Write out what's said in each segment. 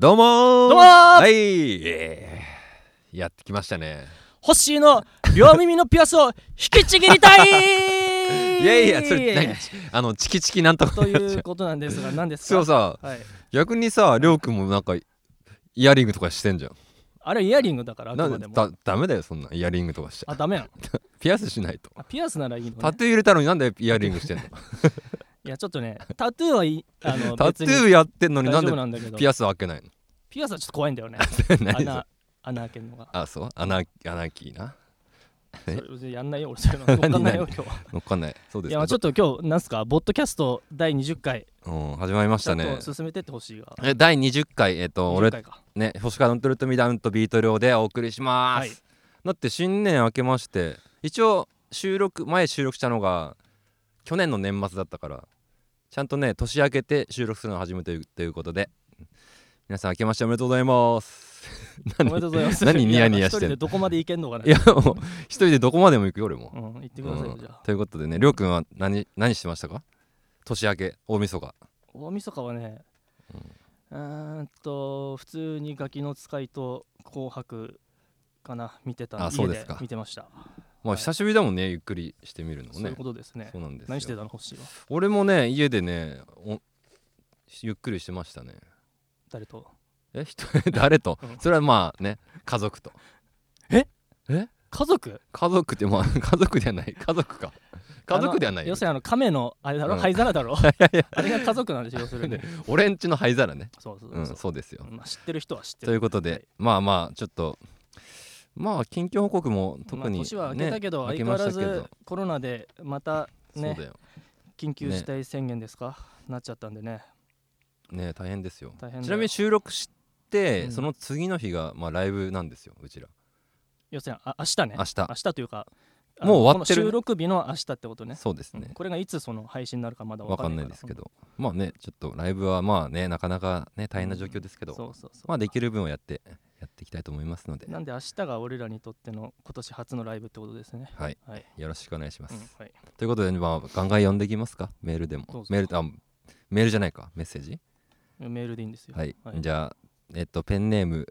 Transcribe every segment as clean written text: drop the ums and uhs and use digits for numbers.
どうもーはい、やってきましたね。 ホッシーの両耳のピアスを引きちぎりたいいやいや、それ何チキチキなんとかということなんですが、何ですか。 そうさ、 はい、 逆にさ、りょうくんもなんかイヤリングとかしてんじゃん。 あれイヤリングだから、あくまでもダメだよ、そんなイヤリングとかしちゃ。 あ、ダメやんピアスしないと。 ピアスならいいの、ね、 タトゥー入れたのになんでイヤリングしてんのいやちょっとね、タトゥーはいタトゥーやってんのになんでピアス開けないの。 ピアスはちょっと怖いんだよね穴開けるのが。 あ、そう、穴キーな。 それやんないよ、俺そういうの乗っかんないよ今日は。 乗っかんない。そうですか。 いやちょっと今日なんすか、ボッドキャスト第20回、 始まりましたね。 ちょっと進めてってほしいが。 第20回俺ね、星川のトゥルトミダウンとビート量でお送りします、はい、だって新年明けまして、一応前収録したのが去年の年末だったから、ちゃんとね年明けて収録するのを始めてということで、皆さん明けましておめでとうございますおめでとうございます何ニヤニヤしてんの。 一人でどこまで行けんのかな。 いやもう一人でどこまでも行くよ俺も、 行ってくださいよ、じゃあ。 ということでね、りょうくんは何してましたか。年明け大晦日はね、普通にガキの使いと紅白かな見てた。 そうですか。 家で見てました。 まあ久しぶりだもんね、ゆっくりしてみるのね。 そういうことですね。 そうなんですよ。 何してたの、欲しいわ。 俺もね家でねゆっくりしてましたね。 誰と誰と、それはまあね、家族と。 家族ってまあ家族ではない。家族か。家族ではない。 要するに亀のあれだろ、灰皿だろあれが家族なんでしょ、要するに。 俺んちの灰皿ね。 そうですよ。 知ってる人は知ってるということで、まあちょっとまあ近況報告も特に年は明けたけど、相変わらずコロナでまたね、緊急事態宣言ですか、なっちゃったんでね。 大変ですよ。ちなみに収録して、その次の日がまあライブなんですよ、うちら。 要するに明日ね。明日というか、 もう終わってる、 収録日の明日ってことね。 そうですね。 これがいつその配信になるかまだ分かんないですけど、まあね、ちょっとライブはまあね、なかなかね大変な状況ですけど、まあできる分をやっていきたいと思いますので。 なんで明日が俺らにとっての今年初のライブってことですね。 はい、よろしくお願いします。 はい、 ということで、まあガンガン読んでいきますか。メールでも。メールじゃないか、メッセージ。 メールでいいんですよ。 はい、じゃあペンネーム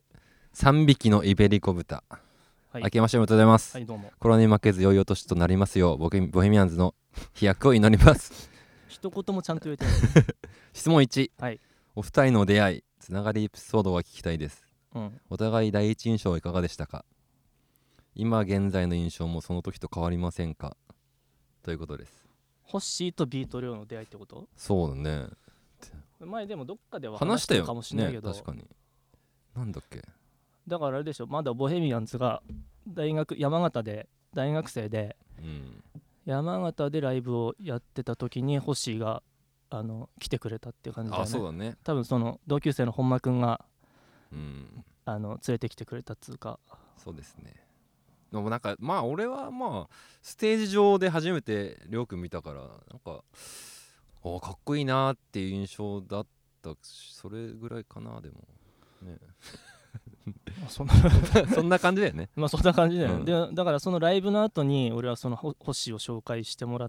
3匹のイベリコ豚。明けましておめでとうございます。 どうも。 コロナに負けず良いお年となりますよう、ボヘミアンズの飛躍を祈ります一言もちゃんと言えてない質問1、 はい、 お二人の出会い、つながりエピソードが聞きたいです、お互い第一印象はいかがでしたか。今現在の印象もその時と変わりませんか、ということです。 ホッシーとビート量の出会いってこと。 そうだね。 前でもどっかでは話したかもしれないけど、 確かに。なんだっけ。 だからあれでしょ、まだボヘミアンズが山形で大学生で、山形でライブをやってた時にホッシーが来てくれたっていう感じだよね。 そうだね。 多分その同級生の本間くんが、連れてきてくれたっつうか。 そうですね。でもなんかまあ俺はまあステージ上で初めてりょうくん見たから、なんかかっこいいなっていう印象だった。それぐらいかな。でもねそんな感じだよね。 まあそんな感じだよね。でだからそのライブの後に俺はその星を紹介してもらって、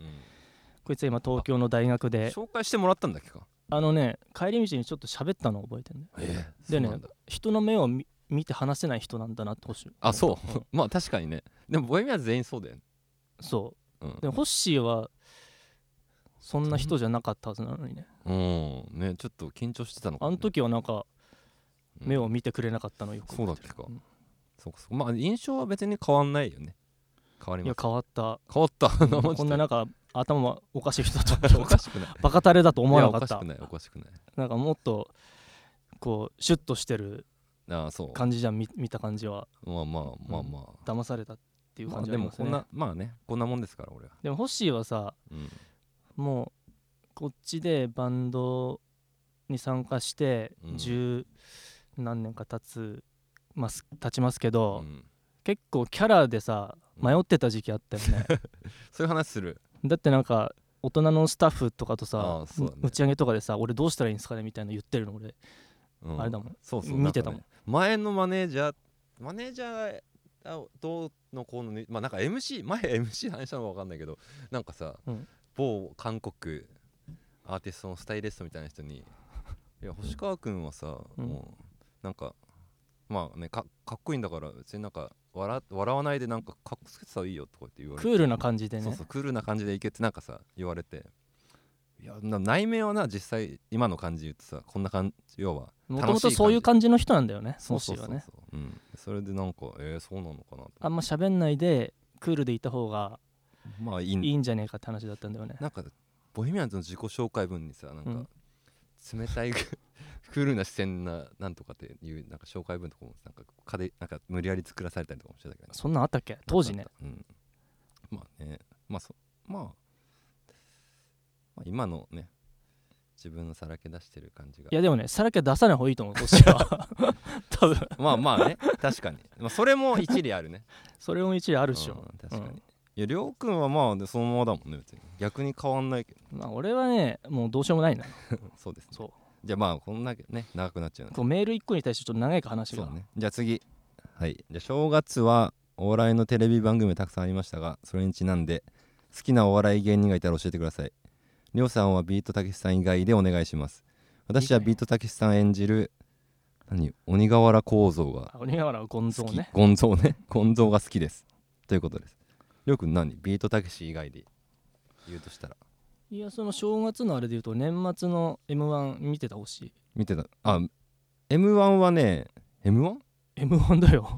こいつは今東京の大学で。 紹介してもらったんだっけか。 帰り道にちょっと喋ったのを覚えてるね。でね、人の目を見て話せない人なんだなって星。 そうまあ確かにね。でもボヘミアンズ全員そうだよね。 そう、でもホッシーはそんな人じゃなかったはずなのにね。 ね、ちょっと緊張してたのか、 あの時はなんか目を見てくれなかったのよく。 そうだっけか。そうまあ印象は別に変わんないよね。変わります。 いや変わった。 こんななんか頭おかしい人だとおかしくない。 バカタレだと思わなかった。 おかしくない。 なんかもっとこうシュッとしてる感じじゃん、見た感じは。 まあ騙されたっていう感じありますね。 でもこんなもんですから俺は。 でもホッシーはさ、もうこっちでバンドに参加して十何年か経ちますけど、結構キャラでさ迷ってた時期あったよねそういう話する。 だってなんか大人のスタッフとかとさ、打ち上げとかでさ、俺どうしたらいいんですかねみたいな言ってるの俺、あれだもん。見てたもん。 前のマネージャーがどうのこうの、まあなんか MC 話したのか分かんないけど、なんかさ、某韓国アーティストのスタイリストみたいな人にいや星川くんはさ、もうなんかまあねかっこいいんだから別になんか笑わないでなんかかっこつけてたらいいよとかって言われて、 クールな感じでね。 そうそうクールな感じでいけってなんかさ言われて、いや内面はな実際今の感じ言ってさこんな感じ、要はもともとそういう感じの人なんだよね。 そうそうそうそう、 星はね。 それでなんかそうなのかなと、 あんま喋んないでクールでいた方がまあいいんじゃねえかって話だったんだよね。 なんかボヘミアンズの自己紹介文にさなんか、冷たいクールな視線ななんとかっていうなんか紹介文とかもなんか無理やり作らされたりとかもしてたけど、ね、 そんなんあったっけ当時ね。 まあねまあ今のね自分のさらけ出してる感じが、 いやでもねさらけ出さない方がいいと思う年は多分まあね確かに、それも一理あるねそれも一理あるっしょ、 確かに、いやりょうくんはまあそのままだもんね、別に逆に変わんないけど、 まあ俺はねもうどうしようもないなそうですね。 そうじゃあまあこんなね長くなっちゃうので、 こうメール1個に対してちょっと長いか話が。 そうね。じゃあ次、はいじゃあ正月はお笑いのテレビ番組たくさんありましたが、それにちなんで好きなお笑い芸人がいたら教えてください。りょうさんはビートたけしさん以外でお願いします。私はビートたけしさん演じる鬼瓦構造が鬼瓦ゴンゾーね。 ゴンゾーが好きですということです。りょうくんビートたけし以外で言うとしたら。 いやその正月のあれで言うと年末の M1 見てたほしい。 見てた。M1 はね M1 だよ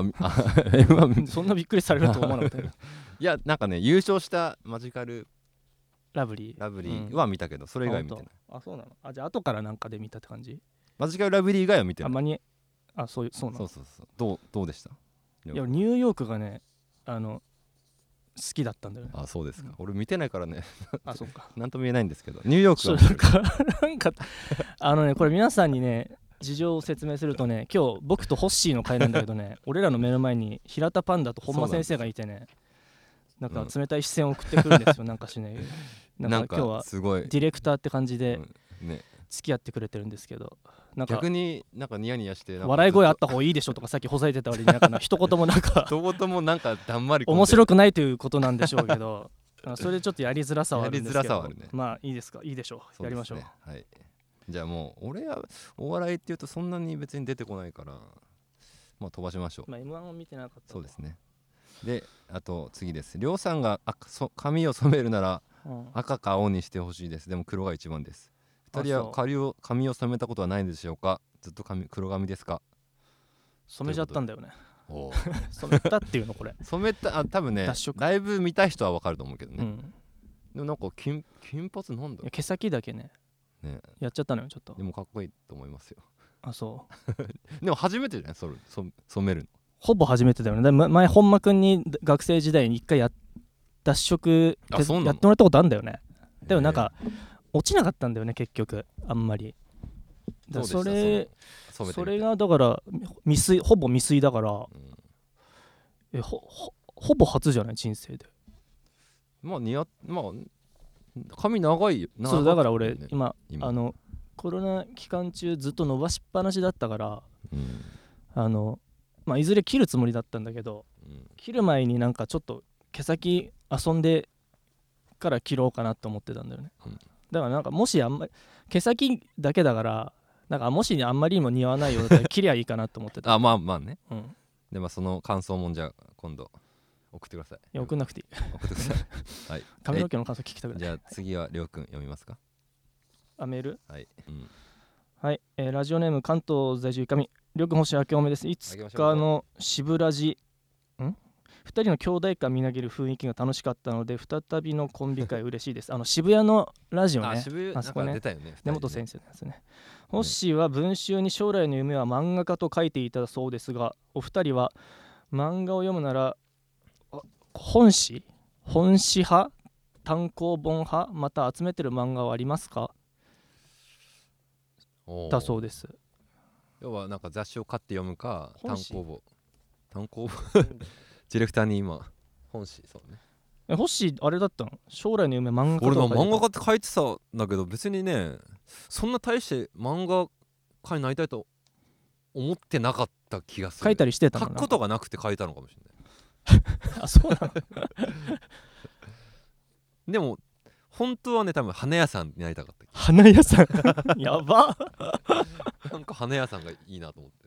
M1 そんなびっくりされると思わなかったよいやなんかね優勝したマジカルラブリーは見たけど、それ以外見てない。 あそうなの。じゃあ後からなんかで見たって感じ。 マジカルラブリー以外は見てない。 あまにそうなの。 そうどうでした？ いやニューヨークがね好きだったんだよね。 そうですか、俺見てないからねそうかなんとも言えないんですけど、ニューヨークはなんかこれ皆さんにね事情を説明するとね、今日僕とホッシーの会なんだけどね俺らの目の前に平田パンダと本間先生がいてね、なんか冷たい視線を送ってくるんですよなんかしねなんか今日はすごいディレクターって感じでね付き合ってくれてるんですけど、なんか逆になんかニヤニヤして笑い声あった方がいいでしょとかさっきほざいてた割になんか一言もなんか一言もなんかだんまり面白くないということなんでしょうけどそれでちょっとやりづらさはあるんですけど、 やりづらさはあるね。 まあいいですか、いいでしょう、やりましょう。 はい、じゃあもう俺はお笑いっていうとそんなに別に出てこないからまあ飛ばしましょう。 まあ M1 を見てなかった。 そうですね。であと次です。りょうさんが髪を染めるなら赤か青にしてほしいです。でも黒が一番です。2人は髪を染めたことはないんでしょうか？ずっと黒髪ですか？ 染めちゃったんだよね染めたっていうのこれ染めた多分ねライブ見た人は分かると思うけどね、でもなんか金髪なんだ毛先だけねやっちゃったのよちょっと。 でもかっこいいと思いますよ。 そうでも初めてじゃない染めるの。 ほぼ初めてだよね。前本間くんに学生時代に一回脱色やってもらったことあるんだよね。でもなんか落ちなかったんだよね結局あんまり。それがだからほぼ未遂だから、ほぼ初じゃない人生で。まあ髪長いよ。 そうだから俺今コロナ期間中ずっと伸ばしっぱなしだったから、いずれ切るつもりだったんだけど、切る前になんかちょっと毛先遊んでから切ろうかなと思ってたんだよね、だからなんかもしあんまり毛先だけだからなんかもしあんまりにも似合わないようだったら切りゃいいかなと思ってたまあね、でもその感想もじゃあ今度送ってください。 いや送んなくていい送ってくださいはい、 髪の毛の感想聞きたくない。 じゃあ次はりょうくん読みますか？ メールはい、 ラジオネーム関東在住神りょうくん星明けおめです。いつかの渋ラジ2人の兄弟感みなぎる雰囲気が楽しかったので再びのコンビ会嬉しいです渋谷のラジオね、 あそこね、 根本先生のやつね。ホッシーは文集に将来の夢は漫画家と書いていたそうですが、お二人は漫画を読むなら本誌派、単行本派、また集めてる漫画はありますか？だそうです。 要はなんか雑誌を買って読むか単行本ディレクターに今本誌そうね。 ホッシーあれだったの？将来の夢漫画家。 俺の漫画家って書いてたんだけど別にねそんな大して漫画家になりたいと思ってなかった気がする。 書いたりしてたの？ 書くことがなくて書いたのかもしれないそうなのでも本当はね多分花屋さんになりたかった気花屋さんやばなんか花屋さんがいいなと思って。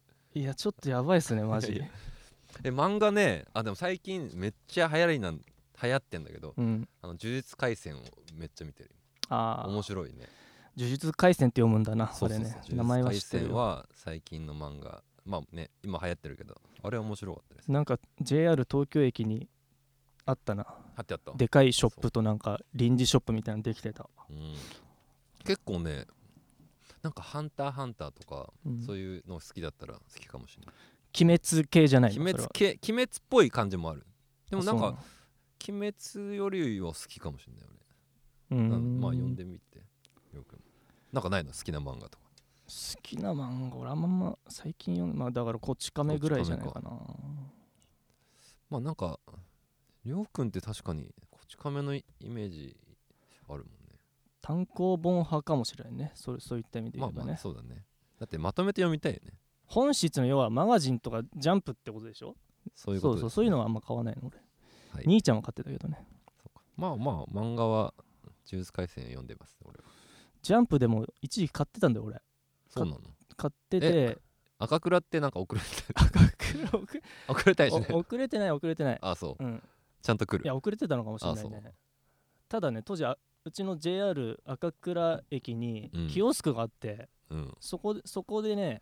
いやちょっとやばいっすねマジで。 漫画ね、でも最近めっちゃ流行ってんだけど、呪術廻戦をめっちゃ見てる。面白いね。 呪術廻戦って読むんだな。 そうそうそう、 あれね、名前は知ってるよ。 呪術廻戦は最近の漫画、まあね今流行ってるけど、あれ面白かったです。 なんか JR 東京駅にあったな。 あった。 でかいショップとなんか臨時ショップみたいなのできてた。 結構ね、なんかハンターハンターとか、そういうの好きだったら好きかもしれない。 鬼滅系じゃないの？ 鬼滅っぽい感じもある。でもなんか鬼滅よりは好きかもしれない俺。まあ読んでみてよく。なんかないの好きな漫画とか。 好きな漫画俺あんま最近読んで、まあだからこち亀ぐらいじゃないかな。 まあなんかりょうくんって確かにこち亀のイメージあるもんね。 単行本派かもしれないね。そういった意味で言えばね。 まあそうだね。だってまとめて読みたいよね。 本質の要はマガジンとかジャンプってことでしょ。 そういうことです、ね。 そういうのはあんま買わないの俺、はい、兄ちゃんは買ってたけどね。 まあ漫画は呪術廻戦読んでます俺は。 ジャンプでも一時期買ってたんだよ俺。 そうなの？ 買ってて。 赤倉ってなんか遅れて遅れたりしない？ 遅れてない。 あ、そう、ちゃんと来る。 いや遅れてたのかもしれないね。ただね当時うちの JR 赤倉駅にキオスクがあって、そこでね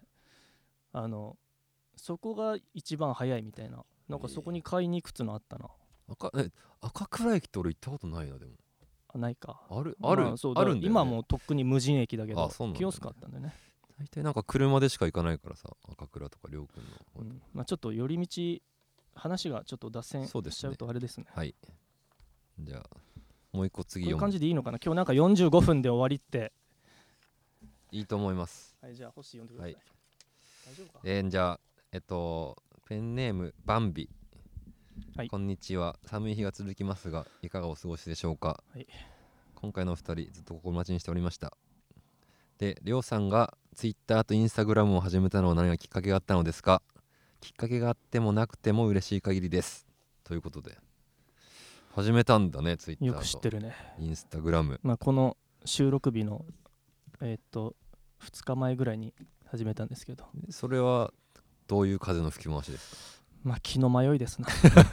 そこが一番早いみたいな、なんかそこに買いに行くつのあったな。 赤倉駅って俺行ったことないな。でもないか。 ある、 そうだんだよね。 今もうとっくに無人駅だけど、キオスクあったんだよね。 大体なんか車でしか行かないからさ、赤倉とかりょうくんの、 まあちょっと寄り道話がちょっと脱線しちゃうとあれですね。 はい、じゃあもう一個次こういう感じでいいのかな。今日なんか45分で終わりっていいと思います。 はい、じゃあ星読んでください。大丈夫か。 じゃあペンネームバンビ、こんにちは。寒い日が続きますがいかがお過ごしでしょうか。今回のお二人ずっと心待ちにしておりました。で、りょうさんがツイッターとインスタグラムを始めたのは何がきっかけがあったのですか。きっかけがあってもなくても嬉しい限りです、ということで始めたんだね、ツイッターと。 よく知ってるね。 インスタグラム。 まあこの収録日の2日前ぐらいに始めたんですけど。 それはどういう風の吹き回しですか。 まあ気の迷いですな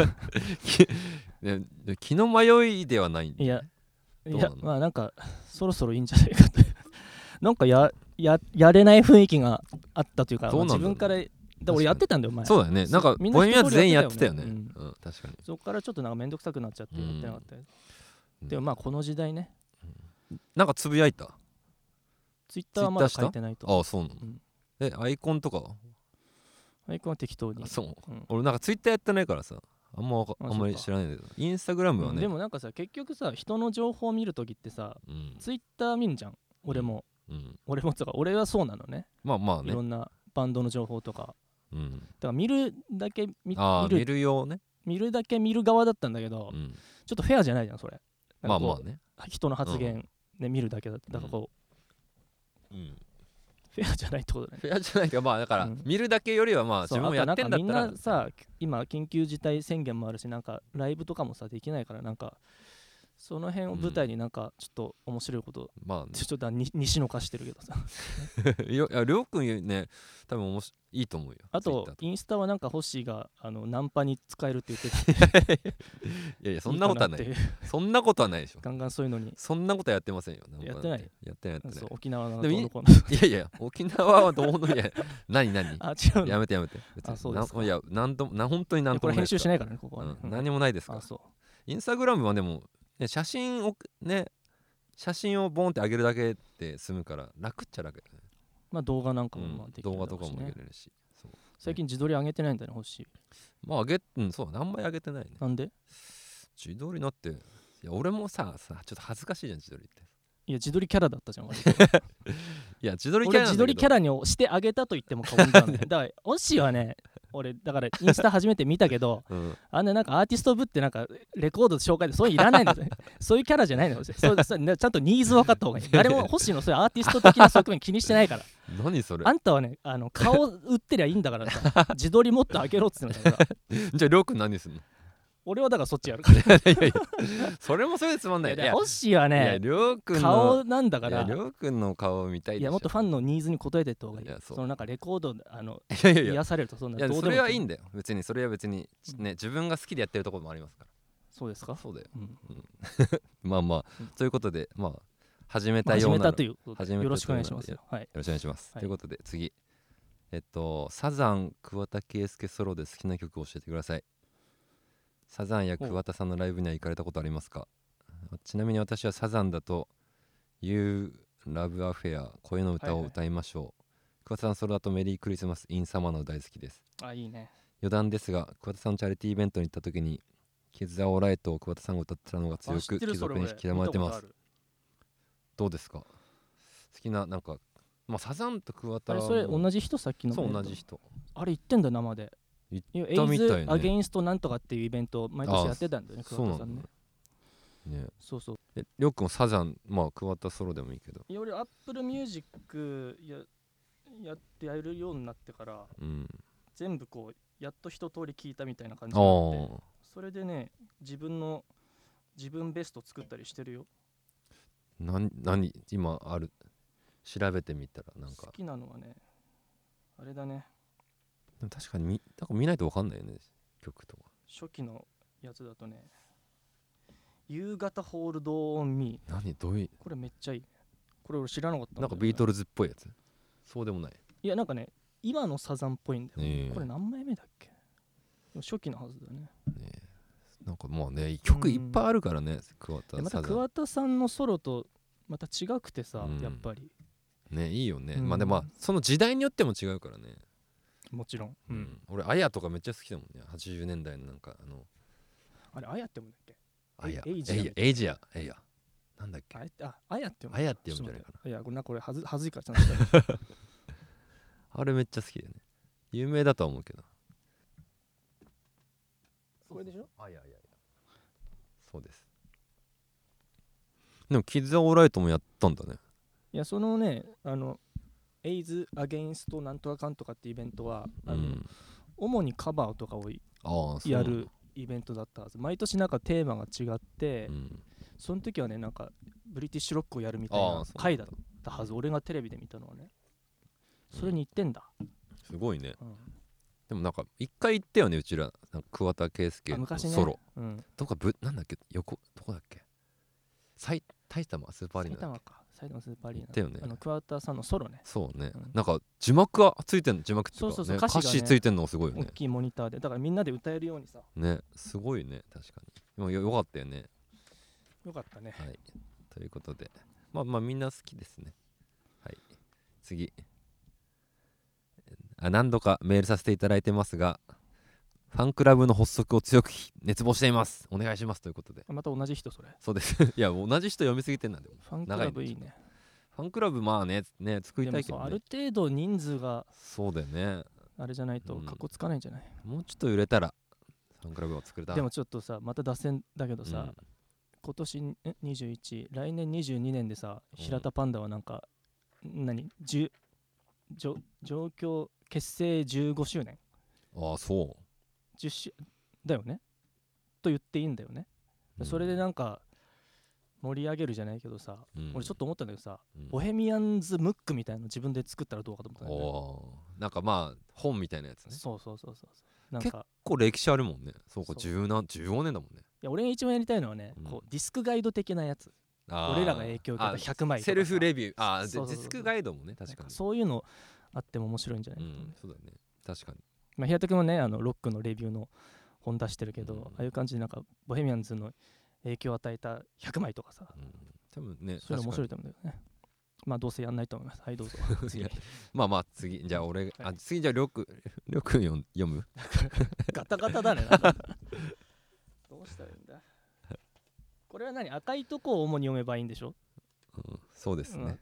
気の迷いではないんで、ね、 いやまあなんかそろそろいいんじゃないかとなんかやれない雰囲気があったというか、自分から俺やってたんだよ前。 そうだよね。なんかボヘミアン全員やってたよね。確かに。 そこからちょっとなんかめんどくさくなっちゃってやってなかった。でもまあこの時代ね。 なんかつぶやいた。 ツイッターはまだ書いてないと。 あ、そうなの。アイコンとかは？ アイコンは適当に。 そう。俺なんかツイッターやってないからさ、あんまり知らないんだけど、インスタグラムはね。 でもなんかさ、結局さ、人の情報を見るときってさ、ツイッター見るじゃん。俺もとか、俺はそうなのね。 まあね。 いろんなバンドの情報とか。だから見るだけ見るよね。 見るだけ見る側だったんだけど、ちょっとフェアじゃないじゃんそれ。 まあね。 人の発言ね見るだけだからこう。フェアじゃないってことだね。 フェアじゃないか、まあだから見るだけよりはまあ自分もやってんだったら。 みんなさ今緊急事態宣言もあるし、なんかライブとかもさできないから、なんかその辺を舞台になんかちょっと面白いこと、ちょっと西の化してるけどさいやりょうくんね多分いいと思うよ。 あとインスタはなんかホッシーがナンパに使えるって言ってていやそんなことはない。そんなことはないでしょ。 ガンガンそういうのに。 そんなことはやってませんよ。 やってない。そう沖縄のいや沖縄はどうのいや何あ違う。 やめて。 あそうですか。 いや本当になんともない。 これ編集しないからねここは。 何もないですから。インスタグラムはでも写真をボンって上げるだけで済むから楽っちゃ楽だね。 まあ動画なんかもできるし、 動画とかも上げれるし。 最近自撮り上げてないんだね欲しい。 まあそうあんまり上げてないね。 なんで？ 自撮りなって、いや俺もさちょっと恥ずかしいじゃん自撮りって。 いや自撮りキャラだったじゃん。いや自撮りキャラ自撮りキャラにしてあげたと言っても過言なんだよ。だからオッシーはね、俺だからインスタ初めて見たけど、なんかアーティスト部ってなんかレコード紹介でそういういらないのでそういうキャラじゃないの。ちゃんとニーズ分かった方がいい。誰も星のそういうアーティスト的な側面気にしてないから。 何それ。 あんたはね顔売ってりゃいいんだからさ自撮りもっと上げろっつってんだからじゃありょうくん何すんの。 俺はだからそっちやるからいやいやそれもそれでつまんない。 いやホッシーはねりょうくんの顔なんだからりょうくんの顔を見たいでしょ。 いやもっとファンのニーズに応えてった方がいい。 いやそうそのなんかレコードいやいやいや癒されるとそんなどうでもそれはいいんだよ別に。それは別にね自分が好きでやってるところもありますから。 そうですか。 そうだよ、 うんまあまあ、 うんということでまあ始めたような始めたということで始めたよろしくお願いしますよよ。はい。 ろしくお願いします、 はいということで次サザン桑田佳祐ソロで好きな曲を教えてください。サザンや桑田さんのライブには行かれたことありますか？ちなみに私はサザンだと You Love Affair 恋の歌を歌いましょう、桑田さんソロだとメリークリスマスインサマーの大好きです。 あいいね。 余談ですが桑田さんのチャリティーイベントに行った時にキズ・ザ・オーライトを桑田さんが歌ってたのが強く貴族に刻まれてます。どうですか？好きななんかまあサザンと桑田あれそれ同じ人さっきのそう同じ人あれ言ってんだ生で。 言っエイたみたいね。 ズ・アゲインストなんとかっていうイベントを毎年やってたんだよね桑田さんね。 ねそうそう。 りょうくんもサザンまあ桑田ソロでもいいけどいや俺アップルミュージックやってやるようになってから、全部こうやっと一通り聞いたみたいな感じになって、それでね自分ベスト作ったりしてるよ。 何今ある調べてみたらなんか好きなのはねあれだね。 でも確かに見ないと分かんないよね曲とか。 初期のやつだとね夕方ホールドオンミー。 どういうこれめっちゃいいね。これ俺知らなかったんだよね。 なんかビートルズっぽいやつ？そうでもない。 いやなんかね今のサザンっぽいんだよ、これ何枚目だっけ？初期のはずだね。 なんかまあね曲いっぱいあるからね桑田さん。 また桑田さんのソロとまた違くてさ、やっぱりねいいよね、まあでもその時代によっても違うからね。 もちろん、 俺アヤとかめっちゃ好きだもんね。80年代のなんかあれアヤって読むんだっけ？ エイジアなんだっけ？ アヤって読む。 アヤって読むんじゃないかな。 いやこれはずいからちゃんとあれめっちゃ好きだよね。有名だとは思うけど。 これでしょ？ そうです。でもキッズ・オーライトもやったんだね。 いやそのねエイズ・アゲインストなんとかかんとかってイベントは主にカバーとかをやるイベントだったはず。毎年なんかテーマが違って、その時はねなんかブリティッシュロックをやるみたいな回だったはず。俺がテレビで見たのはねそれに行ってんだ、 すごいね、でもなんか一回行ったよねうちら。なんか桑田佳祐のソロ、どこかなんだっけどこだっけ？埼玉スーパーアリーナだっけ？ 埼玉スーパーアリーナ行ったよね。 桑田さんのソロね。 そうね、なんか字幕がついてんの。字幕っていうかそう歌詞ついてんのすごいよね。 大きいモニターでだからみんなで歌えるようにさねすごいね確かに。よかったよね。 よかったね。 はいということでまあみんな好きですね。はい次何度かメールさせていただいてますがファンクラブの発足を強く熱望しています。お願いしますということで。 また同じ人それ。 そうですいや同じ人読みすぎてんだでも。 ファンクラブいいね。 ファンクラブまあね作りたいけどね。 ある程度人数がそうだよね。 あれじゃないとかっこつかないんじゃない？ もうちょっと売れたらファンクラブを作れたら。 でもちょっとさまた脱線だけどさ、今年21来年22年でさ平田パンダはなんか状況結成15周年。 ああそう 10周だよねと言っていいんだよね、それでなんか盛り上げるじゃないけどさ、俺ちょっと思ったんだけどさ、ボヘミアンズムックみたいなの自分で作ったらどうかと思ったんだよね。 なんかまあ本みたいなやつね。 そうなんか結構歴史あるもんね。そうか15年だもんね。 いや俺が一番やりたいのはね、こうディスクガイド的なやつ。俺らが影響を受けた100枚とかセルフレビュー。ディスクガイドもね確かにそういうのあっても面白いんじゃないかな、 そうだね確かに。 まあ平田君もねロックのレビューの本出してるけど、ああいう感じでなんかボヘミアンズの影響を与えた100枚とかさ、 多分ねそういうの面白いと思うんだよね。まあどうせやんないと思います。はいどうぞまあ次じゃあ俺が次じゃありょうくん読むガタガタだねどうしたらいいんだこれは何？赤いとこを主に読めばいいんでしょ？ そうですね、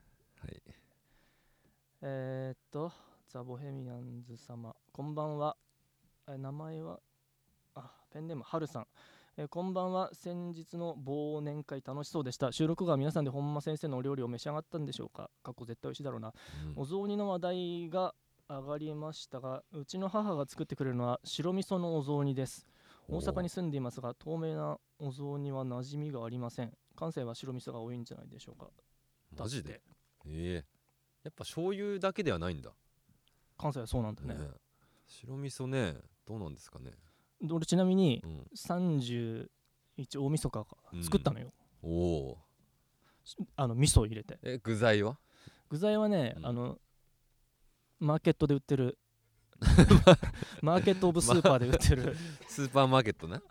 ザ・ボヘミアンズ様こんばんは。名前はペンネームはるさん。こんばんは。先日の忘年会楽しそうでした。収録が皆さんで本間先生のお料理を召し上がったんでしょうか？過去絶対美味しいだろうな、お雑煮の話題が上がりましたが、うちの母が作ってくれるのは白味噌のお雑煮です。 大阪に住んでいますが透明なお雑煮は馴染みがありません。関西は白味噌が多いんじゃないでしょうか。 マジでやっぱ醤油だけではないんだ。 関西はそうなんだね。 白味噌ね、どうなんですかね。 俺ちなみに31大晦日か作ったのよ、 おお。 味噌入れて。 具材はね、マーケットで売ってるマーケットオブスーパーで売ってるスーパーマーケットね。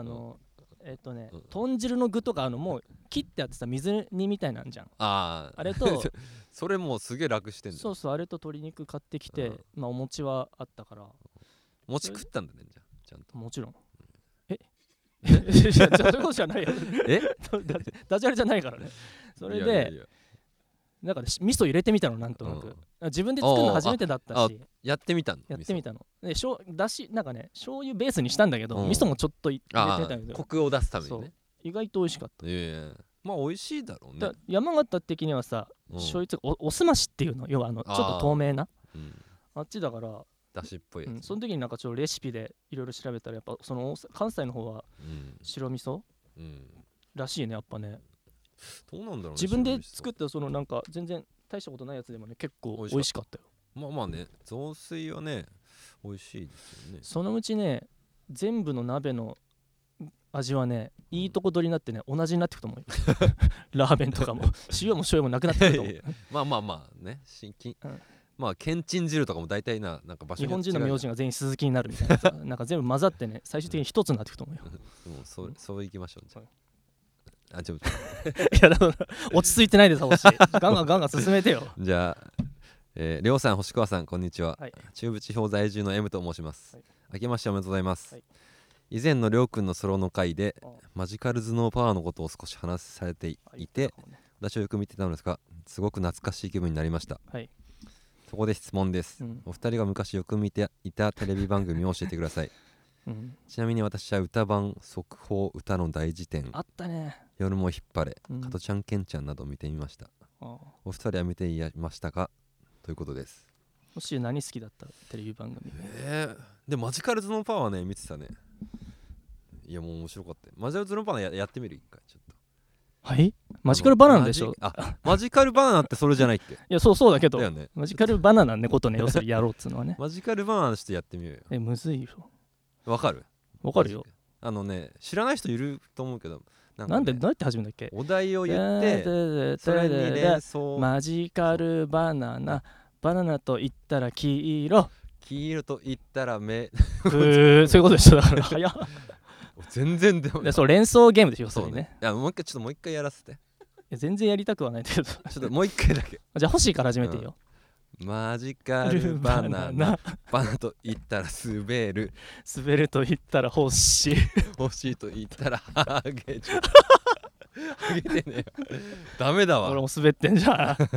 豚汁の具とかもう切ってあってさ、水煮みたいなんじゃん。あれとそれもうすげえ楽してんじゃん。 そうそう、あれと鶏肉買ってきて、お餅はあったから餅食ったんだね。じゃあちゃんと。 もちろん。そういうことじゃないよ。ダジャレじゃないからね。それでなんか味噌入れてみたの、なんとなく。自分で作るの初めてだったし、 やってみたの。 でだしなんかね、醤油ベースにしたんだけど、味噌もちょっと入れてみたんだけど、 コクを出すためにね。 意外と美味しかった。 まあ美味しいだろうね。 山形的にはさ、醤油っておすましっていうの、要はちょっと透明な、あっちだからだしっぽいやつ。 その時になんかちょっとレシピでいろいろ調べたら、やっぱその関西の方は白味噌らしいね、やっぱね。 どうなんだろうね。 自分で作ったそのなんか全然大したことないやつでもね、結構美味しかったよ。 まあね、雑炊はね美味しいですよね。 そのうちね、全部の鍋の味はね、いいとこ取りになってね、同じになってくと思うよラーメンとかも塩も醤油もなくなってくると思うまあね、まあけんちん汁とかも大体なんか場所日本人の名字が全員鈴木になるみたいなさなんか全部混ざってね、最終的に一つになってくと思うよもうそういきましょう。じゃあいやだから落ち着いてないでさ、欲しい。ガンガン進めてよ。 じゃありょうさん、星川さん、こんにちは。 はい、 中部地方在住の M と申します。 はい、 明けましておめでとうございます。 はい、 以前のりょうくんのソロの回でマジカル頭脳パワーのことを少し話されていて、私をよく見てたのですが、すごく懐かしい気分になりました。 はい、 そこで質問です、お二人が昔よく見ていたテレビ番組を教えてください。ちなみに私は歌番、速報、歌の大辞典、 あったね、 夜も引っ張れ、加トちゃんケンちゃんなど見てみました。お二人は見ていましたかということです。 もし何好きだったテレビ番組？ でマジカル頭脳パワーね見てたね。いやもう面白かった。マジカル頭脳パワーやってみる一回ちょっと。 はい、マジカルバナナでしょ。 マジカルバナナってそれじゃないっけ？いやそうだけどだよね、 マジカルバナナねことね、要するにやろうっつうのはねマジカルバナナしてやってみようよ。 むずいよ。 わかるよ。知らない人いると思うけど、 なんでどうやって始めるんだっけ？ お題を言ってそれに連想。 マジカルバナナ、バナナと言ったら黄色と言ったら目そういうことでしょ。だから早っ全然でもそう、連想ゲームでしょ、それね。 いやもう一回やらせて。 全然やりたくはないけどちょっともう一回だけじゃあ欲しいから始めていいよ。 マジカルバナナ、バナナと言ったら滑ると言ったら欲しいと言ったらハゲちゃハゲてねえよダメだわ。 俺も滑ってんじゃんち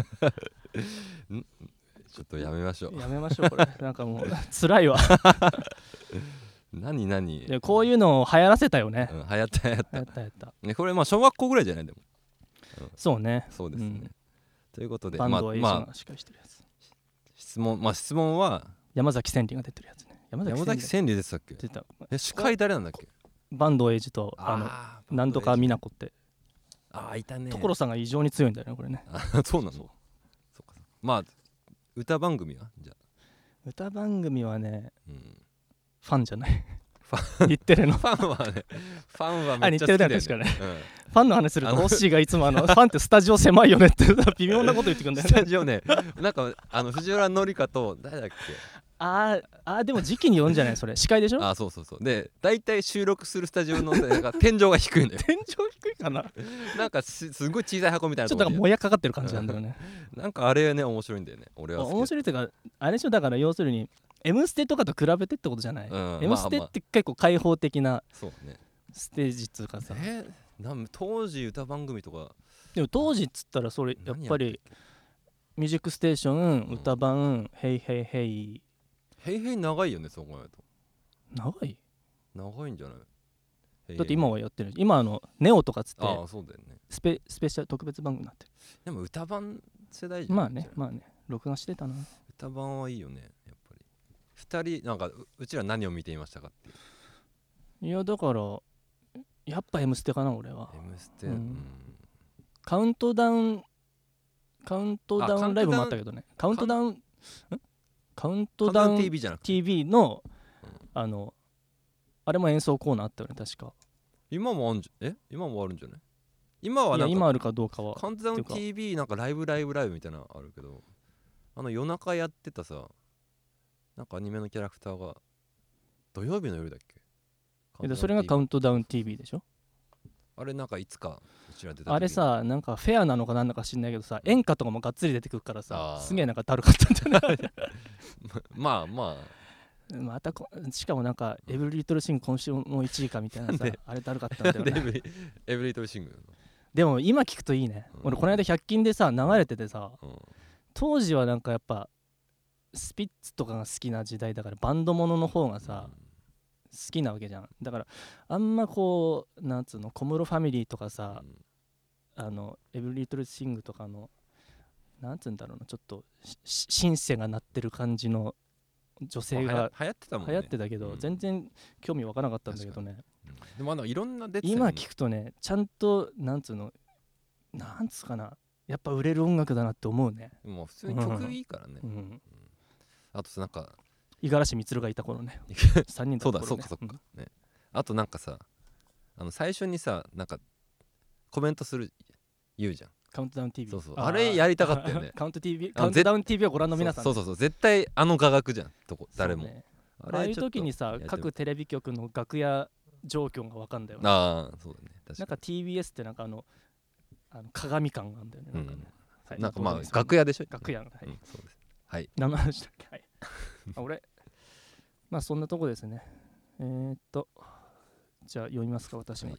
ょっとやめましょうこれなんかもう辛いわ何でこういうのを流行らせたよね。 流行ったね、 これ小学校ぐらいじゃないでも。 そうね。 そうですね。ということでバンドエイジが司会してるやつ。 質問は山崎千里が出てるやつね。 山崎千里出てたっけ？ 出た。 司会誰なんだっけ？ バンドエイジとなんとか美奈子って。 いたね。 所さんが異常に強いんだよねこれね。 そうなの。そうか。まあ歌番組はじゃあ。 歌番組はね、ファンじゃない日テレのファンはめっちゃ好きだよね。 日テレだよ確かね。ファンの話するとオッシーがいつもファンってスタジオ狭いよねって微妙なこと言ってくるんだよね。 スタジオね、なんか藤原紀香と誰だっけ？ でも時期によるんじゃないそれ？司会でしょ？ そうで大体収録するスタジオのなんか天井が低いんだよ。 天井低いかな。 なんかすごい小さい箱みたいなちょっとなんかもやかかってる感じなんだよね。 なんかあれね面白いんだよね。俺は好き。 面白いっていうかあれでしょ、だから要するに M ステとかと比べてってことじゃない。M ステって結構開放的なステージっつうかさ。 当時歌番組とか。 でも当時っつったらそれやっぱりミュージックステーション、歌番、ヘイヘイヘイ。 ヘイヘイ長いよね、そう考えると。長いんじゃない？ だって今はやってる。今ネオとかっつってそうだよね。 スペシャル特別番組になってる。 でも歌番世代じゃん。 まあね録画してたな。 歌番はいいよねやっぱり。2人なんかうちら何を見ていましたかっていう。 いやだからやっぱ M ステかな俺は。 M ステ、 カウントダウンライブもあったけどね。カウントダウン TV じゃなくて TV の、あれも演奏コーナーあったよね確か。 今もあるんじゃない？今はなんか今あるかどうかは。 カウントダウン TV なんかライブみたいなのあるけど、夜中やってたさ、なんかアニメのキャラクターが土曜日の夜だっけ？ それがカウントダウン TV でしょ。 あれなんかいつかうちら出た時あれさ、なんかフェアなのかなんだか知んないけどさ、演歌とかもがっつり出てくるからさ、すげえなんかだるかったんだよね。 まあまたしかもなんかエブリリトルシング今週も1位かみたいなさ、あれだるかったんだよね。 エブリリトルシングでも今聞くといいね。俺この間100均でさ流れててさ、当時はなんかやっぱスピッツとかが好きな時代だからバンドものの方がさ、好きなわけじゃん。だからあんまこうなんつうの、小室ファミリーとかさ、エブリリトルシングとかのなんつうんだろうな、ちょっとシンセが鳴ってる感じの女性が流行ってたもんね。 流行ってたけど、全然興味わからなかったんだけどね。 でもいろんな出てた今聞くとね、ちゃんとなんつうかな、やっぱ売れる音楽だなって思うね。 もう普通に曲いいからね。あとさ、なんか五十嵐充がいた頃ね。3人だった頃ね。 そうかね。あとなんかさ、最初にさ、なんかコメント言うじゃん。 カウントダウン TV。 そうあれやりたかったよね。 カウントダウン TV をご覧の皆さん。 そう絶対画角じゃん。誰も。 ああいう時にさ、各テレビ局の楽屋状況が分かんだよね。 そうだね。 なんか TBS ってなんか鏡感があるんだよね。 なんかまあ楽屋でしょ。 楽屋。 そうです。はい。 何の話だっけ？はい。俺まあそんなとこですね。じゃあ読みますか私が。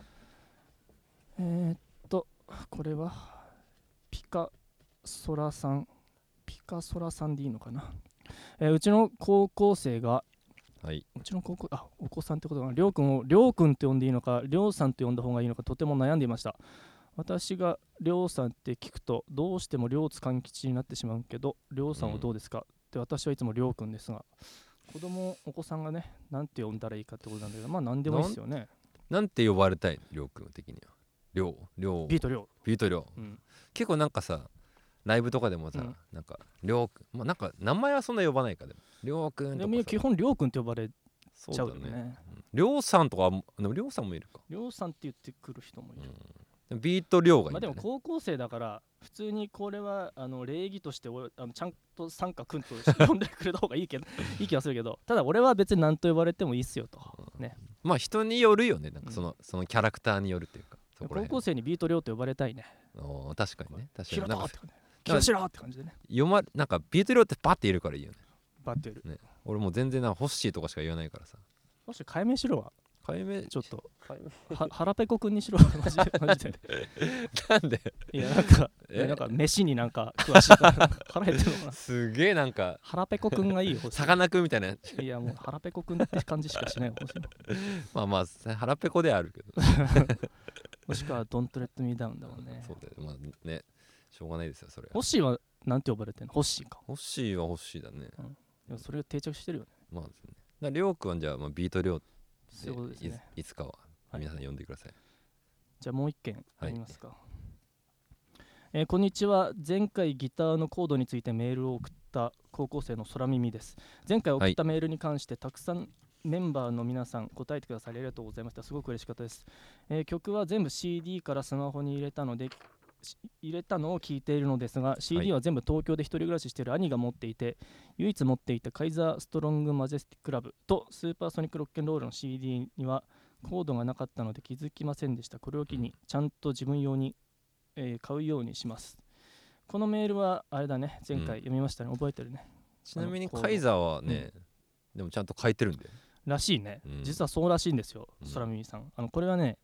これはピカソラさんでいいのかな。うちの高校生が、うちの高校お子さんってことかな、りょうくんをりょうくんって呼んでいいのかりょうさんって呼んだ方がいいのかとても悩んでいました。私がりょうさんって聞くとどうしてもりょうつかん吉になってしまうけど、りょうさんはどうですか？で私はいつもりょうくんですが、お子さんがね、なんて呼んだらいいかってことなんだけど、まあなんでもいいですよね。 なんて呼ばれたいの？りょうくん的には。ビートりょう、結構なんかさ、ライブとかでもさ、なんかりょうくん、まあなんか名前はそんな呼ばないか、でもりょうくんとかさ、でも基本りょうくんって呼ばれちゃうよね。 りょうさんとかでもりょうさんもいるか。 りょうさんって言ってくる人もいる。 ビートりょうがいい、 でも高校生だから普通にこれは礼儀としてちゃんと参加くんと呼んでくれた方がいい気がするけど、ただ俺は別に何と呼ばれてもいいっすよと、ね。 まあ人によるよね。なんかそのキャラクターによるっていうか。 高校生にビートりょうと呼ばれたいね。 確かにね。 確かに。キラシラって感じでね。 なんかビートりょうってパッて言えるからいいよね。 パッて言える。 俺もう全然ホッシーとかしか言わないからさ。 もし解明しろわ。ちょっと腹ペコくんにしろマジで。 なんで？ いやなんか飯になんか詳しいから腹減ってるのかな。 すげえなんか腹ペコくんがいいよ。 さかなクンみたいな。 いやもう腹ペコくんって感じしかしないよ。 まあ腹ペコではあるけど。 もしくはドントレットミーダウンだもんね。 そうだよ。まあね、しょうがないですよそれは。 ホッシーはなんて呼ばれてんの？ホッシーか。 ホッシーはホッシーだね。 でもそれが定着してるよね。 まあですね。りょうくんはじゃあビートりょうそういうことですね。 いつかは皆さん呼んでください。 じゃあもう一件読みますか。こんにちは。前回ギターのコードについてメールを送った高校生の空耳です。前回送ったメールに関してたくさんメンバーの皆さん答えてくださりありがとうございました。すごく嬉しかったです。曲は全部 CD からスマホに入れたのを聞いているのですが、 CD は全部東京で一人暮らししている兄が持っていて、唯一持っていたカイザーストロングマジェスティックラブとスーパーソニックロッケンロールの CD にはコードがなかったので気づきませんでした。これを機にちゃんと自分用に、買うようにします。このメールはあれだね、前回読みましたね、覚えてるね。 ちなみにカイザーはね、でもちゃんと書いてるんでらしいね、実はそうらしいんですよ、空耳さん。これはね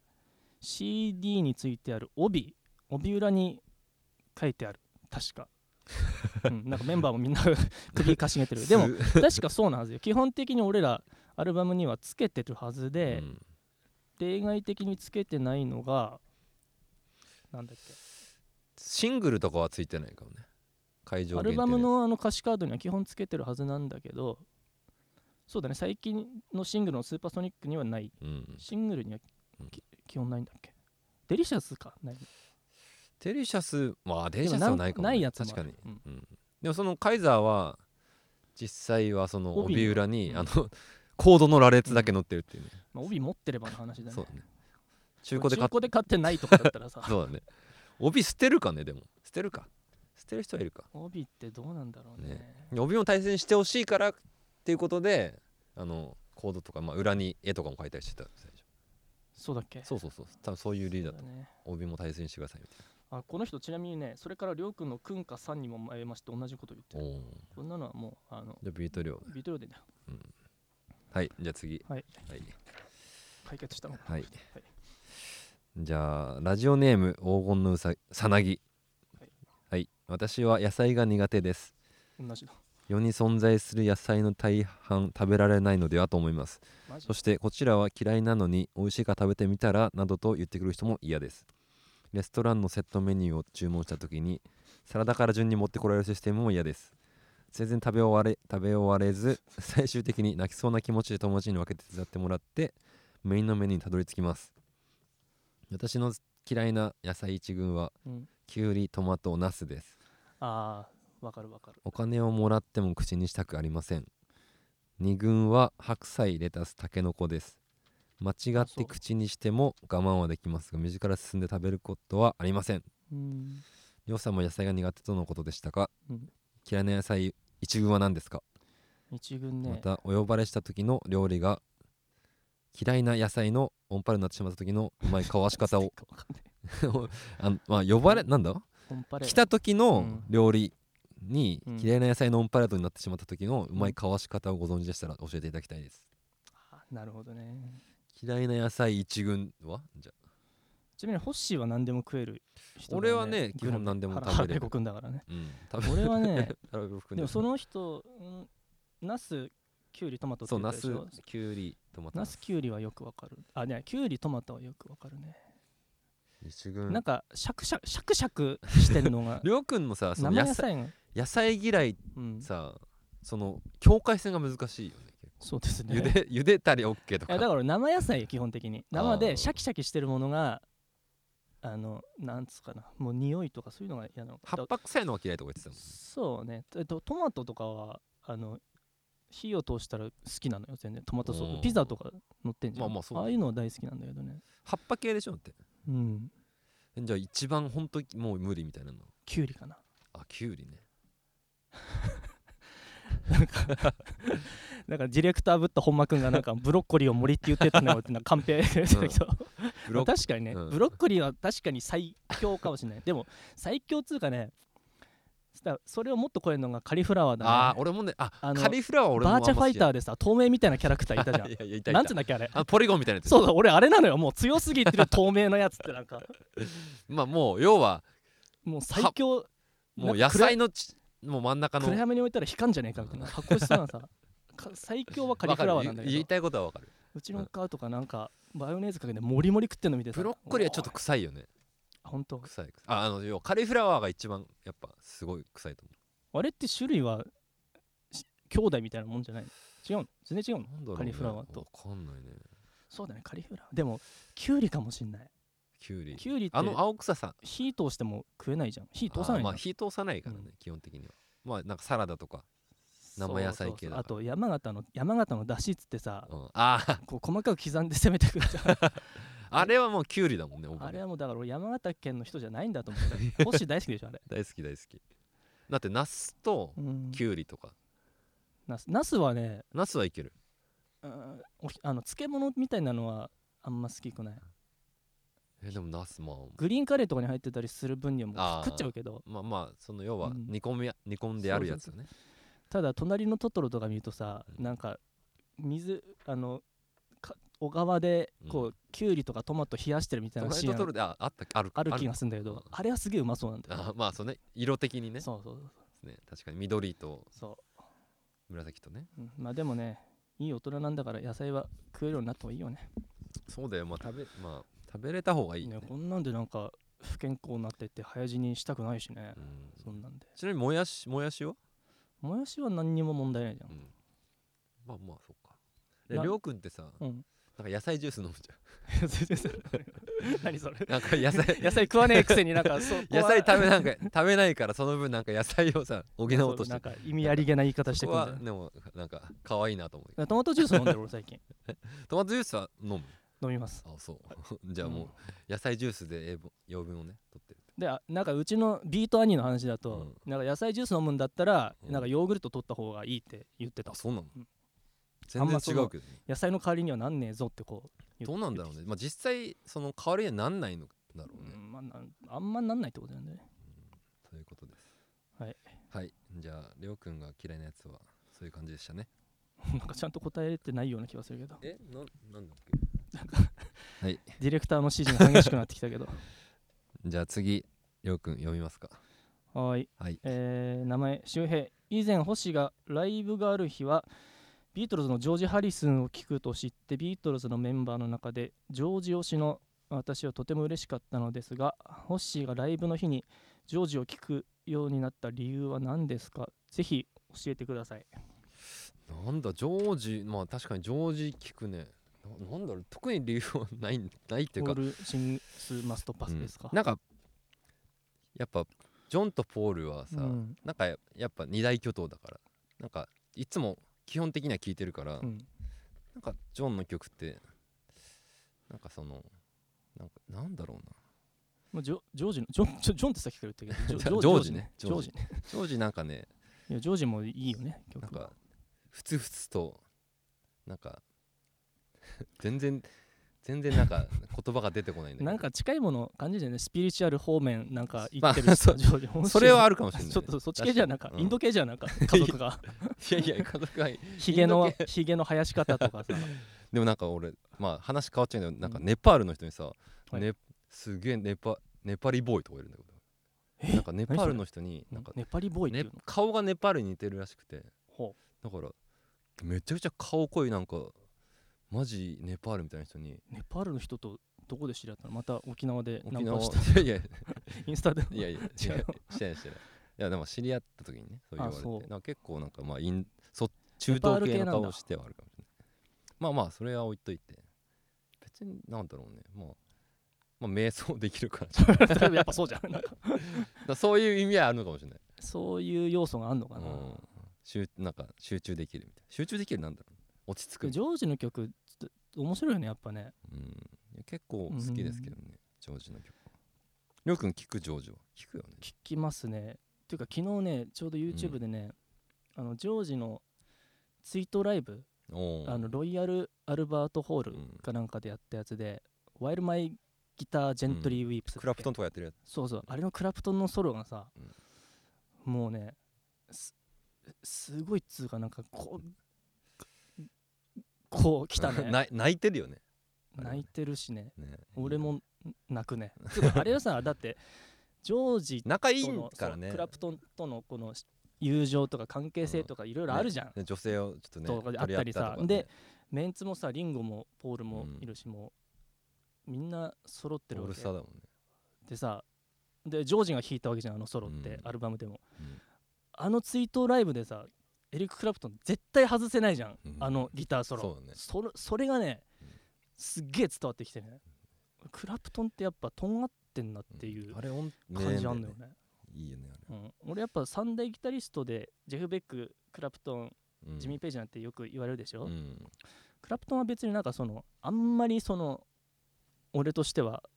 CD についてある帯裏に書いてある、確かなんかメンバーもみんな首かしげてる。でも確かそうなんですよ。基本的に俺らアルバムにはつけてるはずで、例外的につけてないのがなんだっけ、 シングルとかはついてないかもね。会場限定アルバムの歌詞カードには基本つけてるはずなんだけど、 そうだね、最近のシングルのスーパーソニックにはない、シングルには基本ないんだっけ。デリシャスかない。 デリシャス、まあデリシャスはないかも、ね、 ないやつも確かに、でもそのカイザーは実際はその帯裏にコードの羅列だけ載ってるっていうね、 まあ、帯持ってればの話だね。 そうだね。 中古で買ってないとかだったらさそうだね。帯捨てるかね。でも捨てる人はいるか。 帯ってどうなんだろう ね。 帯も大切にしてほしいからっていうことでコードとか、まあ、裏に絵とかも描いたりしてた最初。 そうだっけ。 そう多分そういう理由だと、 ね、 帯も大切にしてくださいみたいな。この人ちなみにね、それからりょうくんのくんかさんにも会えまして同じこと言ってる。そんなのはもうじゃあビート量でね、 はい。じゃあ次、 はい、解決したのか。 はい、じゃあラジオネーム黄金のさなぎ。はい、私は野菜が苦手です。 同じだ。 世に存在する野菜の大半食べられないのではと思います。そしてこちらは嫌いなのに美味しいから食べてみたらなどと言ってくる人も嫌です。レストランのセットメニューを注文した時にサラダから順に持ってこられるシステムも嫌です。全然食べ終われず最終的に泣きそうな気持ちで友達に分けて手伝ってもらってメインのメニューにたどり着きます。私の嫌いな野菜一群は、きゅうり、トマト、ナスです。 ああ、わかる。 お金をもらっても口にしたくありません。二群は白菜、レタス、タケノコです。間違って口にしても我慢はできますが自ら進んで食べることはありません。りょうさんも野菜が苦手とのことでしたが、嫌いな野菜一群は何ですか？ 一群ね。 またお呼ばれした時の料理が嫌いな野菜のオンパレになってしまった時のうまいかわし方をまあ呼ばれなんだ来た時の料理に嫌いな野菜のオンパレードになってしまった時のうまいかわし方をご存知でしたら教えていただきたいです。 なるほどね。 嫌いな野菜一群はじゃあちなみにホッシーは何でも食える人だ、ね、 俺はね基本何でも食べれる。 腹ペコくんだからね、 俺はねでもその人、ナスキュウリトマトって言ったでしょ。 そうナスキュウリトマト。 ナスキュウリはよくわかる。キュウリトマトはよくわかるね。 一群なんかシャクシャクしてるのがりょうくんのさ、その野菜嫌いさ、その境界線が難しいよね。 そうですね。 茹でたり OK とか。 だから生野菜基本的に生でシャキシャキしてるものがなんつうかな、もう匂いとかそういうのが嫌なのか。 葉っぱ臭いのは嫌いとか言ってたもん。 そうね。トマトとかは火を通したら好きなのよ全然。トマトソースピザとか乗ってんじゃん。ああいうのは大好きなんだけどね。 葉っぱ系でしょって。じゃあ一番本当にもう無理みたいなの。 キュウリかな。 キュウリね。 なんかディレクターぶった本間くんがなんかブロッコリーを森って言ってたのよってカンペ確かにね、ブロッコリーは確かに最強かもしれない。でも最強っつうかね、それをもっと超えるのがカリフラワーだね。 俺もね、カリフラワー俺もバーチャファイターでさ、透明みたいなキャラクターいたじゃん。なんつうんだっけあれ。 ポリゴンみたいなやつ。 そうだ、俺あれなのよ。もう強すぎてる透明のやつってなんかまあもう要はもう最強。 もう野菜のもう真ん中の暗闇に置いたら光んじゃねえかみたいなかっこよさなさ最強はカリフラワーなんだけど。 言いたいことはわかる。 うちの母とかなんかマヨネーズかけてモリモリ食ってんの見てさ。 ブロッコリーはちょっと臭いよね。 本当。 臭い。カリフラワーが一番やっぱすごい臭いと思う。 あれって種類は兄弟みたいなもんじゃない？違うの？全然違うの？カリフラワーと。 わかんないね。 そうだね、カリフラワー。でもキュウリかもしんない。 キュウリって青臭さ火通しても食えないじゃん。火通さないじゃん。 火通さないからね、基本的には。まあなんかサラダとか生野菜系だから。 あと山形のだしっつってさ、こう細かく刻んで攻めてくるじゃん。 あれはもうキュウリだもんね。 あれはもうだから山形県の人じゃないんだと思う。星大好きでしょあれ。 大好きだってナスとキュウリとか。 ナスはね、 ナスはいける。 漬物みたいなのはあんま好きくない。 でもナスグリーンカレーとかに入ってたりする分にはもう食っちゃうけど、 まあその要は煮込んであるやつよね。 ただ隣のトトロとか見るとさ、なんか小川でこうキュウリとかトマト冷やしてるみたいなシーンある気がするんだけど、あれはすげえうまそうなんだよ。 まあそうね、色的にね。 そうね、確かに緑と紫とね。 まあでもね、いい大人なんだから野菜は食えるようになった方がいいよね。 そうだよ。食べれた方がいいね。 こんなんでなんか不健康になってって早死にしたくないしね。そんなんで。 ちなみにもやしはもやしは何にも問題ないじゃん。 まあそっか。りょうくんってさ、なんか野菜ジュース飲むじゃん。 何それ。 なんか野菜食わねえくせになんか野菜食べないから、その分なんか野菜をさ補おうとして、 なんか意味ありげな言い方してくるんだよ。 でもなんか可愛いなと思トマトジュース飲んでる俺最近。 トマトジュースは飲みます。 あ、そうじゃあもう野菜ジュースで養分をね取ってる。 でなんかうちのビート兄の話だと、なんか野菜ジュース飲むんだったら、なんかヨーグルト取った方がいいって言ってた。 あ、そうなの。全然違うけどね。 野菜の代わりにはなんねえぞってこうどうなんだろうね。まあ実際その代わりにはなんないのだろうね。 あんまなんないってことだよね。 ということです。 はいはい。じゃありょうくんが嫌いなやつはそういう感じでしたね。 なんかちゃんと答えれてないような気がするけど。 なんだっけ。はい。 ディレクターの指示が激しくなってきたけど。 じゃあ次りょうくん読みますか。 はい、名前周平。以前星がライブがある日はビートルズのジョージ・ハリスンを聞くと知って、ビートルズのメンバーの中でジョージ推しの私はとても嬉しかったのですが、ホッシーがライブの日にジョージを聞くようになった理由は何ですか。ぜひ教えてください。 なんだジョージ、まあ確かにジョージ聞くね。なんだろう、特に理由はないっていうか、 ポール・シンス・マスト・パスですか。 なんかやっぱジョンとポールはさ、なんかやっぱ二大巨頭だから、なんかいつも基本的には聴いてるから、なんかジョンの曲ってなんかそのなんだろうな。 ジョージってさっきから言ったけど、 ジョージね。 ジョージなんかね、 いやジョージもいいよね曲。 なんかふつふつとなんか全然なんか言葉が出てこないんだけど、 なんか近いもの感じじゃね。スピリチュアル方面なんか言ってる人、ジョージそれはあるかもしれない。 ちょっとそっち系じゃなんかインド系じゃなんか家族がいや家族がひげの生やし方とかさ。 でもなんか俺話変わっちゃうんだけど、なんかネパールの人にさ、すげえネパリボーイとかいるんだけど、なんかネパールの人になんかネパリボーイっていうの、 顔がネパールに似てるらしくて、だからめちゃくちゃ顔濃い、なんかマジネパールみたいな人に。 ネパールの人とどこで知り合ったの。また沖縄でナンパして。 いやインスタで。 いやしてない。いやでも知り合った時にね、そう言われて、なんか結構なんか中東系の顔してはあるかもしれない。まあそれは置いといて、別になんだろうね、まあ瞑想できるからやっぱそうじゃん。 だそういう意味はあるのかもしれない。 そういう要素があるのかな。 なんか集中できるみたいな。集中できる、なんだろう、落ち着く。 ジョージの曲面白いよねやっぱね。 結構好きですけどね、ジョージの曲。りょうくん聞く？ジョージは聞くよね。 聞きますね。っていうか昨日ねちょうど YouTube でね、ジョージのツイートライブ、ロイヤルアルバートホールかなんかでやったやつで、While My Guitar Gently Weeps、 クラプトンとかやってるやつ。 そうあれのクラプトンのソロがさ、もうねすごいっつうか、なんかこう来たね。 泣いてるよね。 泣いてるしね。俺も泣くね。あれはさ、だってジョージとの仲いいからね、 クラプトンとのこの友情とか関係性とかいろいろあるじゃん。 女性をちょっとねあったりさ、でメンツもさ、リンゴもポールもいるし、もうみんな揃ってるわけ。 オールスターだもんね。 でさ、でジョージが弾いたわけじゃん、ソロって、アルバムでも。あのツイートライブでさ、エリック・クラプトン絶対外せないじゃん、ギターソロ。それがね、すっげえ伝わってきてね、クラプトンってやっぱとんがってんなっていう感じあんのよね。 いいよねあれ。 俺やっぱ三大ギタリストでジェフ・ベック、クラプトン、ジミー・ペイジなんてよく言われるでしょ。クラプトンは別になんかあんまり俺としては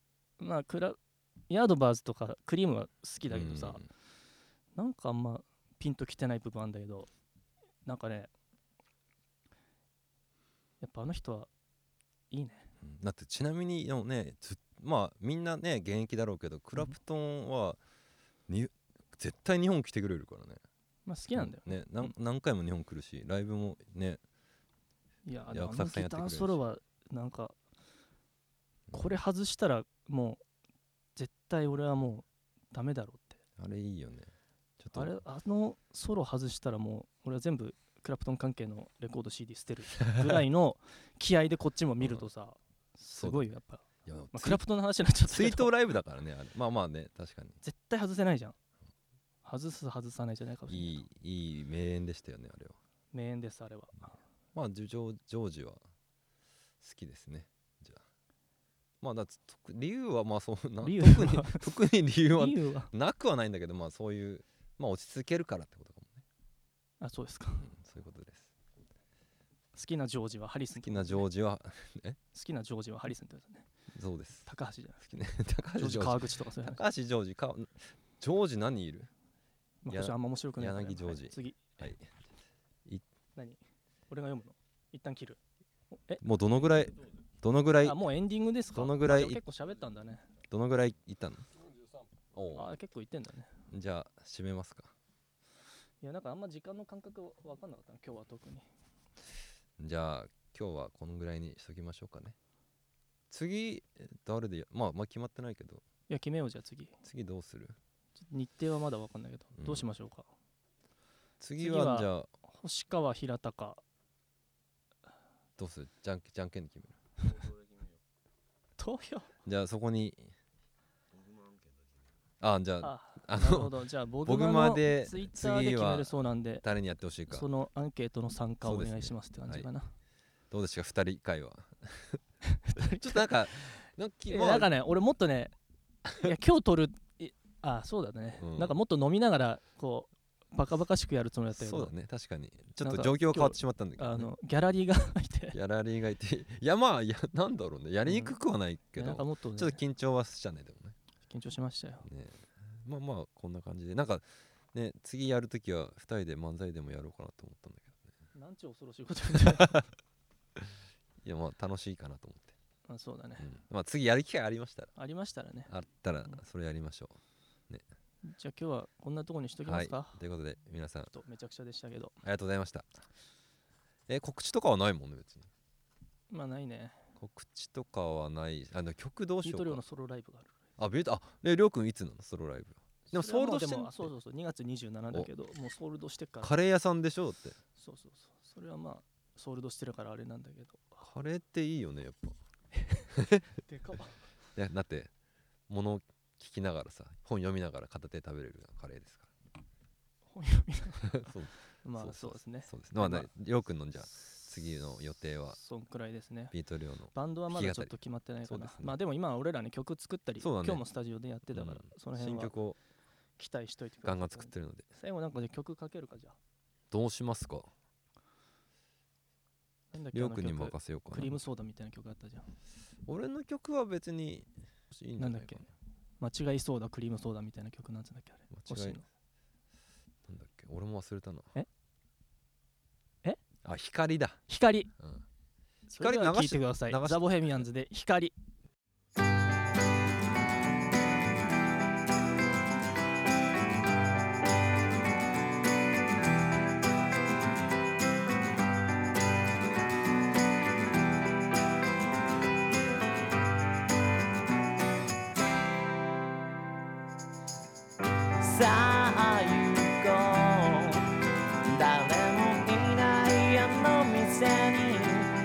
ヤードバーズとかクリームは好きだけどさ、なんかあんまピンときてない部分あんだけど、なんかね、やっぱあの人はいいね。 だってちなみにね、まあみんなね現役だろうけど、クラプトンは絶対日本来てくれるからね。 まあ好きなんだよね。何回も日本来るし、ライブもね。 いや、あのギターソロはなんかこれ外したらもう絶対俺はもうダメだろうって。 あれいいよね。 あのソロ外したらもう俺は全部クラプトン関係のレコード CD 捨てるぐらいの気合でこっちも見るとさ、すごいよやっぱ。クラプトンの話になっちゃったけど、 ツイートライブだからね、あれ。まあね、確かに絶対外せないじゃん。外さないじゃないかもしれない。 いい名演でしたよね、あれは。 名演です、あれは。 まあジョージは好きですね。じゃあまあ理由はまあそうな理由は特に理由は理由はなくはないんだけど、まあそういうまあ落ち着けるからってことかもね。 あ、そうですか。 そういうことです。 好きなジョージはハリスン、 好きなジョージは好きなジョージはハリスンってやつね。 そうです。 高橋じゃない好きね。高橋ジョージ川口とかそういう話。 高橋ジョージジョージ何いる？ まあ、あんま面白くないから、 柳ジョージ、 はい、次、 はい、 何俺が読むの？一旦切る。 もうどのぐらいあ、もうエンディングですか？ どのぐらい結構喋ったんだね。 どのぐらいいったの？ あ、結構いってんだね。 じゃあ締めますか。 いや、なんかあんま時間の感覚分かんなかったな、今日は特に。 じゃあ今日はこのぐらいにしときましょうかね。次誰でまあ決まってないけど。 いや、決めよう。じゃあ次どうする？ 日程はまだ分かんないけど、どうしましょうか。 次はじゃあ星川平高どうする？じゃんけんで決める。 投票。 じゃあそこにじゃあなるほど。じゃあボグマでツイッターで決めるそうなんで、 誰にやってほしいか、 そのアンケートの参加をお願いしますって感じかな。 どうですか2人会話。ちょっとなんかね、俺もっとね、いや今日撮るそうだね、なんかもっと飲みながらこうバカバカしくやるつもりだったけど。 そうだね、確かにちょっと状況変わってしまったんだけど、ね、 ギャラリーがいていやまあなんだろうね、やりにくくはないけど、 なんかもっと、ね、 ちょっと緊張はしたね。でもね緊張しましたよ、 ね。まあこんな感じでなんかね、次やるときは2人で漫才でもやろうかなと思ったんだけどね。 なんちゅう恐ろしいこと言っていやまあ楽しいかなと思って。 そうだね、 まあ次やる機会ありましたらね、 あったらそれやりましょう、ね。 じゃあ今日はこんなところにしときますか、 はい、ということで皆さんめちゃくちゃでしたけどありがとうございました。告知とかはないもんね別に。 まあないね。 告知とかはない。曲どうしようか。 ビートリオのソロライブがある。 りょうくんいつなのソロライブ？でもソールドしてんの？ そう2月27だけど、もうソールドしてから。 カレー屋さんでしょって。 そうそれはまあソールドしてるからあれなんだけど。 カレーっていいよねやっぱ。 でかっ。 いやだって物聞きながらさ、本読みながら片手食べれるカレーですから。 本読みながらそうまあそうですね。 そうです。まありょうくんのじゃあ次の予定はそんくらいですね。 ビートリオのバンドはまだちょっと決まってないかな。まあでも今俺らね曲作ったり、今日もスタジオでやってたから、その辺は新曲を期待しといてください。 ガンガン作ってるので。 最後なんかで曲かけるかじゃあ。 どうしますか。りょうくんに任せようかな。 クリームソーダみたいな曲あったじゃん。 俺の曲は別にいいんじゃないかな。 なんだっけ、間違いソーダクリームソーダみたいな曲なんつうんだっけあれ。 間違いなんだっけ、俺も忘れたな。光だ。 光。 光流してください。ザ・ボヘミアンズで光。さあ行こう、誰もいないあの店に、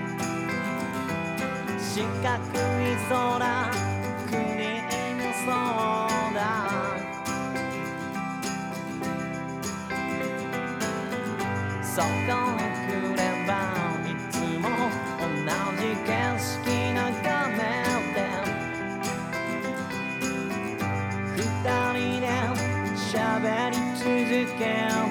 四角い空、クリームソーダ、そこに来ればいつも同じ景色眺めて、二人で喋り続ける